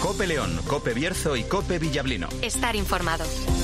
COPE León, COPE Bierzo y COPE Villablino. Estar informado.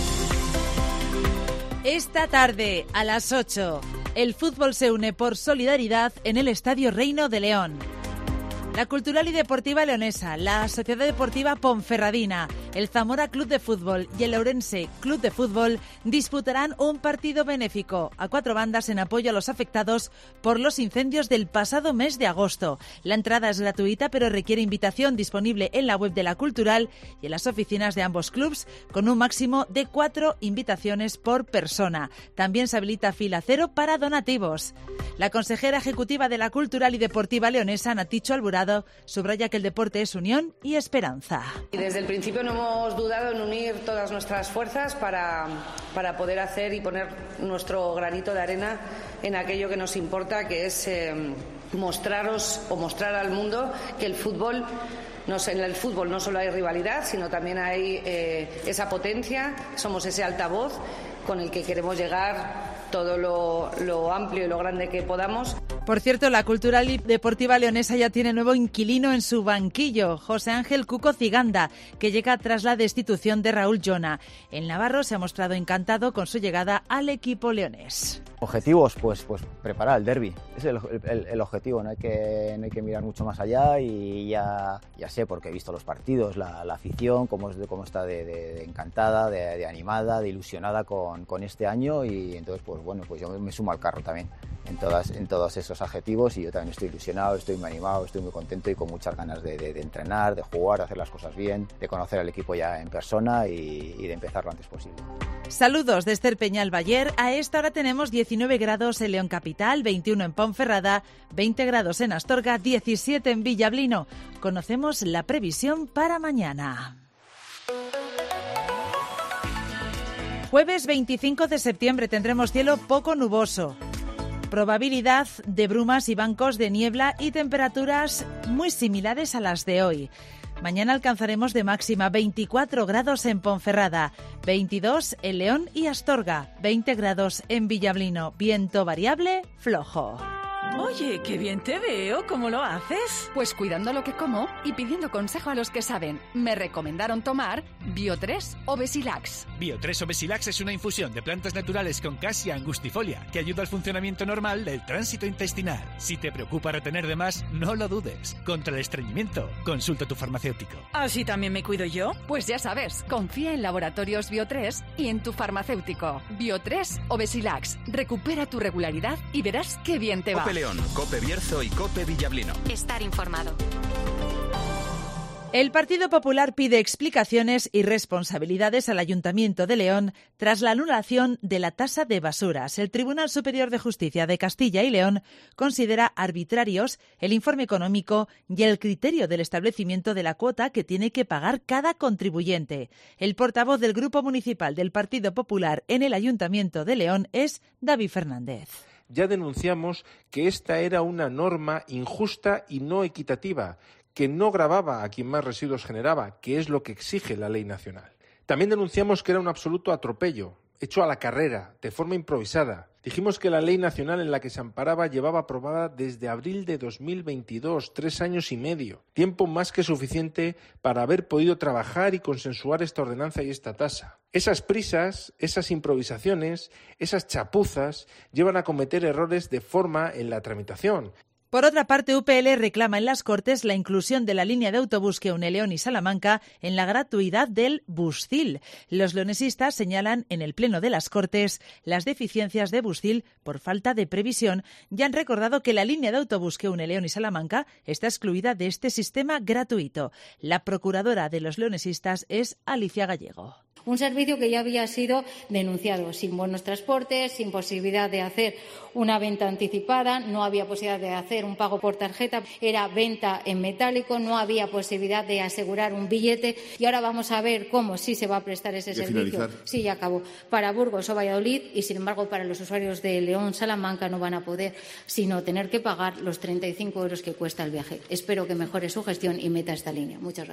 Esta tarde, a las 8, el fútbol se une por solidaridad en el Estadio Reino de León. La Cultural y Deportiva Leonesa, la Sociedad Deportiva Ponferradina, el Zamora Club de Fútbol y el Ourense Club de Fútbol disputarán un partido benéfico a 4 bandas en apoyo a los afectados por los incendios del pasado mes de agosto. La entrada es gratuita, pero requiere invitación disponible en la web de la Cultural y en las oficinas de ambos clubs, con un máximo de 4 invitaciones por persona. También se habilita fila cero para donativos. La consejera ejecutiva de la Cultural y Deportiva Leonesa, Naticho Alburado, subraya que el deporte es unión y esperanza. Y desde el principio no hemos dudado en unir todas nuestras fuerzas para poder hacer y poner nuestro granito de arena en aquello que nos importa, que es mostrar al mundo que en el fútbol no solo hay rivalidad, sino también hay esa potencia, somos ese altavoz con el que queremos llegar todo lo amplio y lo grande que podamos. Por cierto, la Cultural y Deportiva Leonesa ya tiene nuevo inquilino en su banquillo, José Ángel Cuco Ciganda, que llega tras la destitución de Raúl Llona. El navarro se ha mostrado encantado con su llegada al equipo leonés. Objetivos, pues preparar el derbi. Ese es el objetivo, no hay que mirar mucho más allá, y ya sé, porque he visto los partidos, la afición, cómo está de encantada, de animada, de ilusionada con este año, y entonces pues yo me sumo al carro también en todos esos adjetivos, y yo también estoy ilusionado, estoy muy animado, estoy muy contento y con muchas ganas de entrenar, de jugar, de hacer las cosas bien, de conocer al equipo ya en persona y de empezar lo antes posible. Saludos de Esther Peñal Bayer. A esta hora tenemos 19 grados en León Capital, 21 en Ponferrada, 20 grados en Astorga, 17 en Villablino. Conocemos la previsión para mañana. Jueves 25 de septiembre tendremos cielo poco nuboso. Probabilidad de brumas y bancos de niebla y temperaturas muy similares a las de hoy. Mañana alcanzaremos de máxima 24 grados en Ponferrada, 22 en León y Astorga, 20 grados en Villablino, viento variable flojo. Oye, qué bien te veo, ¿cómo lo haces? Pues cuidando lo que como y pidiendo consejo a los que saben. Me recomendaron tomar Bio3 o Besilax. Bio3 o Besilax es una infusión de plantas naturales con casia angustifolia que ayuda al funcionamiento normal del tránsito intestinal. Si te preocupa retener de más, no lo dudes. Contra el estreñimiento, consulta a tu farmacéutico. ¿Así también me cuido yo? Pues ya sabes, confía en Laboratorios Bio3 y en tu farmacéutico. Bio3 o Besilax. Recupera tu regularidad y verás qué bien te va. COPE León, COPE Bierzo y COPE Villablino. Estar informado. El Partido Popular pide explicaciones y responsabilidades al Ayuntamiento de León tras la anulación de la tasa de basuras. El Tribunal Superior de Justicia de Castilla y León considera arbitrarios el informe económico y el criterio del establecimiento de la cuota que tiene que pagar cada contribuyente. El portavoz del Grupo Municipal del Partido Popular en el Ayuntamiento de León es David Fernández. Ya denunciamos que esta era una norma injusta y no equitativa, que no gravaba a quien más residuos generaba, que es lo que exige la ley nacional. También denunciamos que era un absoluto atropello, hecho a la carrera, de forma improvisada. Dijimos que la ley nacional en la que se amparaba llevaba aprobada desde abril de 2022, 3 años y medio, tiempo más que suficiente para haber podido trabajar y consensuar esta ordenanza y esta tasa. Esas prisas, esas improvisaciones, esas chapuzas llevan a cometer errores de forma en la tramitación. Por otra parte, UPL reclama en las Cortes la inclusión de la línea de autobús que une León y Salamanca en la gratuidad del Buscil. Los leonesistas señalan en el Pleno de las Cortes las deficiencias de Buscil por falta de previsión y han recordado que la línea de autobús que une León y Salamanca está excluida de este sistema gratuito. La procuradora de los leonesistas es Alicia Gallego. Un servicio que ya había sido denunciado, sin buenos transportes, sin posibilidad de hacer una venta anticipada, no había posibilidad de hacer un pago por tarjeta, era venta en metálico, no había posibilidad de asegurar un billete y ahora vamos a ver cómo sí se va a prestar ese servicio. Finalizar. Sí, ya acabó. Para Burgos o Valladolid y, sin embargo, para los usuarios de León, Salamanca no van a poder sino tener que pagar los 35 euros que cuesta el viaje. Espero que mejore su gestión y meta esta línea. Muchas gracias.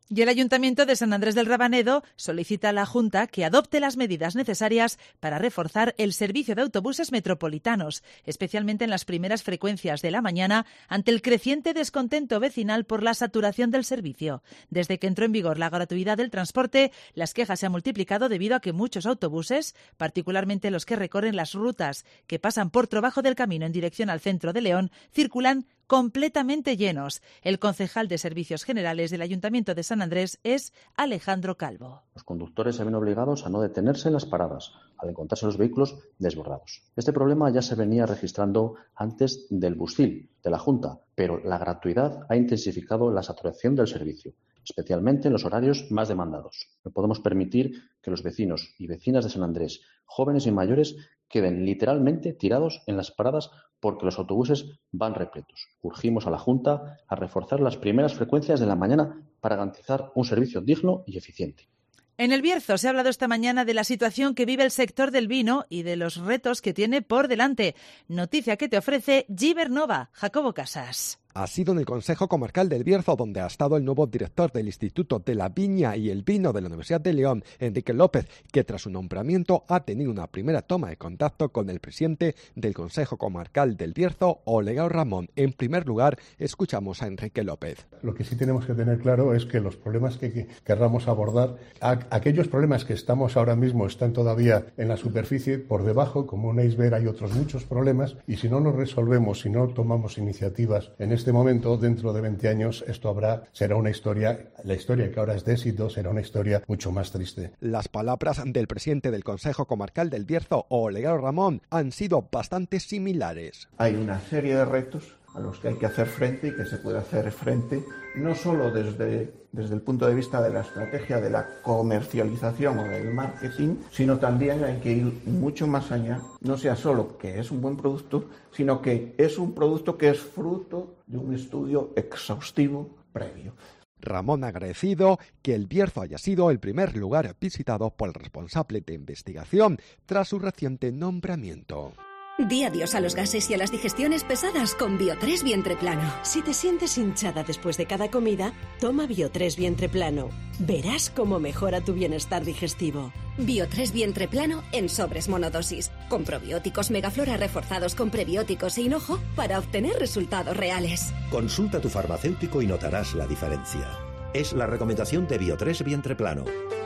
Y el Ayuntamiento de Sant Andrés del Rabanedo solicita a la Junta que adopte las medidas necesarias para reforzar el servicio de autobuses metropolitanos, especialmente en las primeras frecuencias de la mañana, ante el creciente descontento vecinal por la saturación del servicio. Desde que entró en vigor la gratuidad del transporte, las quejas se han multiplicado debido a que muchos autobuses, particularmente los que recorren las rutas que pasan por Trabajo del Camino en dirección al centro de León, circulan completamente llenos. El concejal de Servicios Generales del Ayuntamiento de Sant Andrés es Alejandro Calvo. Los conductores se ven obligados a no detenerse en las paradas al encontrarse los vehículos desbordados. Este problema ya se venía registrando antes del Bustil de la Junta, pero la gratuidad ha intensificado la saturación del servicio, especialmente en los horarios más demandados. No podemos permitir que los vecinos y vecinas de Sant Andrés, jóvenes y mayores, queden literalmente tirados en las paradas porque los autobuses van repletos. Urgimos a la Junta a reforzar las primeras frecuencias de la mañana para garantizar un servicio digno y eficiente. En El Bierzo se ha hablado esta mañana de la situación que vive el sector del vino y de los retos que tiene por delante. Noticia que te ofrece Gibernova. Jacobo Casas. Ha sido en el Consejo Comarcal del Bierzo donde ha estado el nuevo director del Instituto de la Viña y el Vino de la Universidad de León, Enrique López, que tras su nombramiento ha tenido una primera toma de contacto con el presidente del Consejo Comarcal del Bierzo, Olegario Ramón. En primer lugar, escuchamos a Enrique López. Lo que sí tenemos que tener claro es que los problemas que querramos abordar, aquellos problemas que estamos ahora mismo están todavía en la superficie, por debajo, como un iceberg, hay otros muchos problemas, y si no los resolvemos, si no tomamos iniciativas en este momento, dentro de 20 años, será una historia, la historia que ahora es de éxito, será una historia mucho más triste. Las palabras del presidente del Consejo Comarcal del Bierzo, Olegario Ramón, han sido bastante similares. Hay una serie de retos a los que hay que hacer frente y que se puede hacer frente no solo desde el punto de vista de la estrategia de la comercialización o del marketing, sino también hay que ir mucho más allá, no sea solo que es un buen producto, sino que es un producto que es fruto de un estudio exhaustivo previo. Ramón ha agradecido que el Bierzo haya sido el primer lugar visitado por el responsable de investigación tras su reciente nombramiento. Di adiós a los gases y a las digestiones pesadas con Bio3 Vientre Plano. Si te sientes hinchada después de cada comida, toma Bio3 Vientre Plano. Verás cómo mejora tu bienestar digestivo. Bio3 Vientre Plano en sobres monodosis, con probióticos Megaflora reforzados con prebióticos e hinojo para obtener resultados reales. Consulta a tu farmacéutico y notarás la diferencia. Es la recomendación de Bio3 Vientre Plano.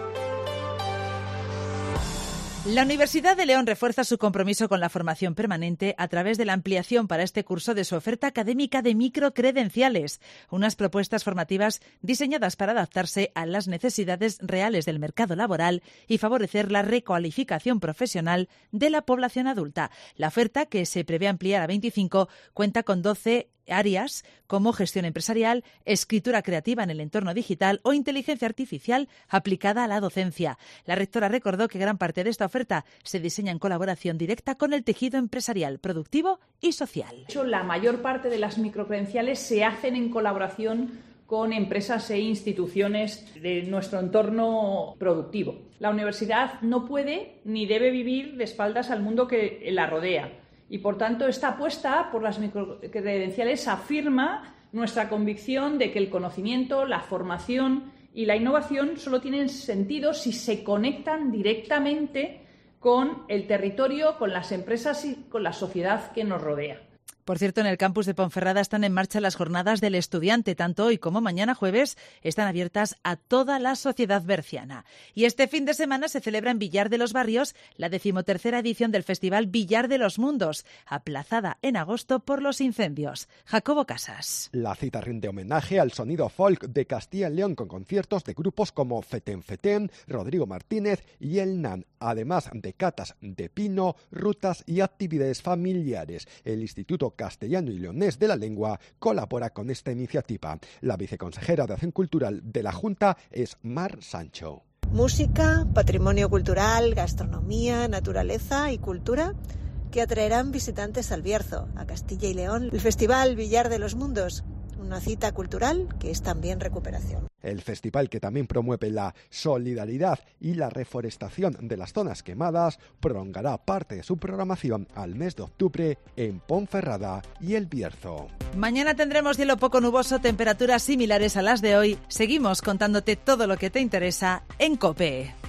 La Universidad de León refuerza su compromiso con la formación permanente a través de la ampliación para este curso de su oferta académica de microcredenciales, unas propuestas formativas diseñadas para adaptarse a las necesidades reales del mercado laboral y favorecer la recualificación profesional de la población adulta. La oferta, que se prevé ampliar a 25, cuenta con 12 áreas como gestión empresarial, escritura creativa en el entorno digital o inteligencia artificial aplicada a la docencia. La rectora recordó que gran parte de esta oferta se diseña en colaboración directa con el tejido empresarial, productivo y social. De hecho, la mayor parte de las microcredenciales se hacen en colaboración con empresas e instituciones de nuestro entorno productivo. La universidad no puede ni debe vivir de espaldas al mundo que la rodea. Y, por tanto, esta apuesta por las microcredenciales afirma nuestra convicción de que el conocimiento, la formación y la innovación solo tienen sentido si se conectan directamente con el territorio, con las empresas y con la sociedad que nos rodea. Por cierto, en el campus de Ponferrada están en marcha las jornadas del estudiante. Tanto hoy como mañana jueves están abiertas a toda la sociedad berciana. Y este fin de semana se celebra en Villar de los Barrios la 13ª edición del Festival Villar de los Mundos, aplazada en agosto por los incendios. Jacobo Casas. La cita rinde homenaje al sonido folk de Castilla y León con conciertos de grupos como Fetén Fetén, Rodrigo Martínez y El Nan, además de catas de pino, rutas y actividades familiares. El Instituto Castellano y Leonés de la Lengua colabora con esta iniciativa. La viceconsejera de Acción Cultural de la Junta es Mar Sancho. Música, patrimonio cultural, gastronomía, naturaleza y cultura que atraerán visitantes al Bierzo, a Castilla y León. El Festival Villar de los Mundos, una cita cultural que es también recuperación. El festival, que también promueve la solidaridad y la reforestación de las zonas quemadas, prolongará parte de su programación al mes de octubre en Ponferrada y El Bierzo. Mañana tendremos cielo poco nuboso, temperaturas similares a las de hoy. Seguimos contándote todo lo que te interesa en COPE.